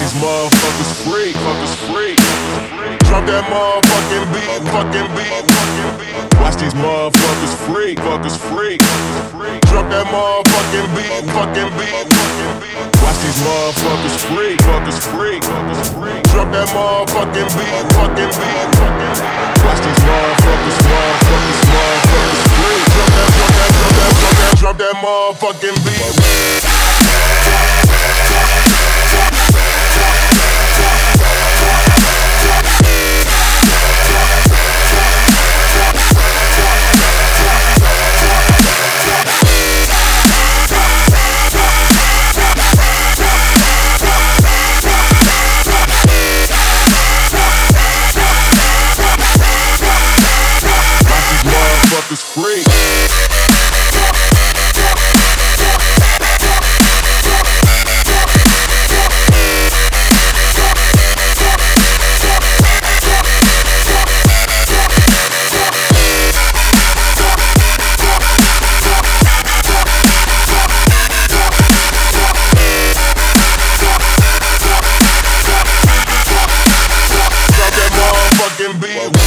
these motherfuckers freak, fuckers freak. Drop that motherfucking beat, fucking beat, fucking beat. Watch these motherfuckers freak, fuckers freak. Drop that motherfucking beat, fucking beat, fucking beat. Watch these motherfuckers freak, fuckers freak. Drop that motherfucking beat, fucking beat, fucking beat. Watch these motherfuckers freak. Drop that motherfucking beat. Motherfuckers freak. Drop that motherfucking beat.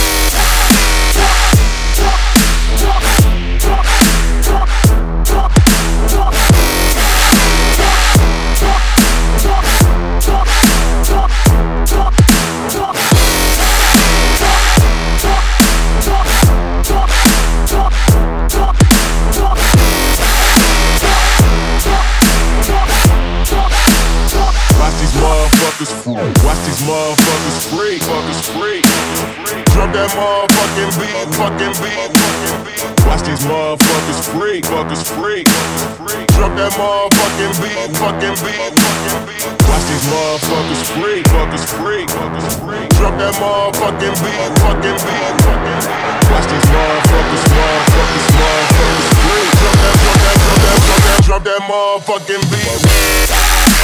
Watch these motherfuckers freak, fuckers freak. Drop that motherfucking beat, fucking beat, fucking beat. Watch these motherfuckers freak, fuckers freak. Drop that motherfucking beat, fucking beat, fucking beat. Watch these motherfuckers freak, fuckers freak. Drop that motherfucking beat, fucking beat, fucking beat. Watch these motherfuckers freak. Drop that motherfucking beat.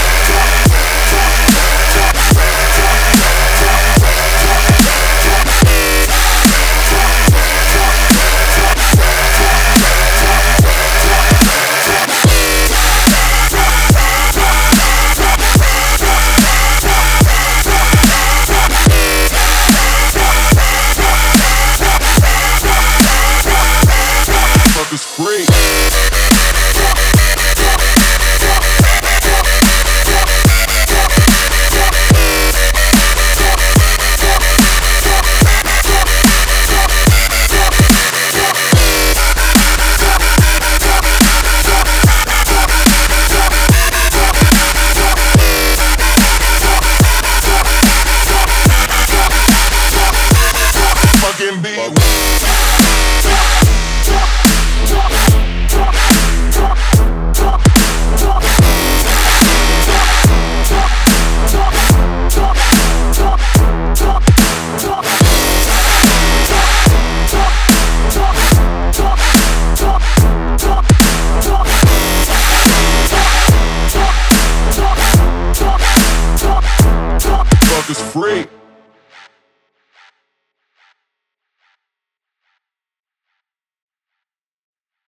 Fuckers freak. Fucking beat. Fuckers freak.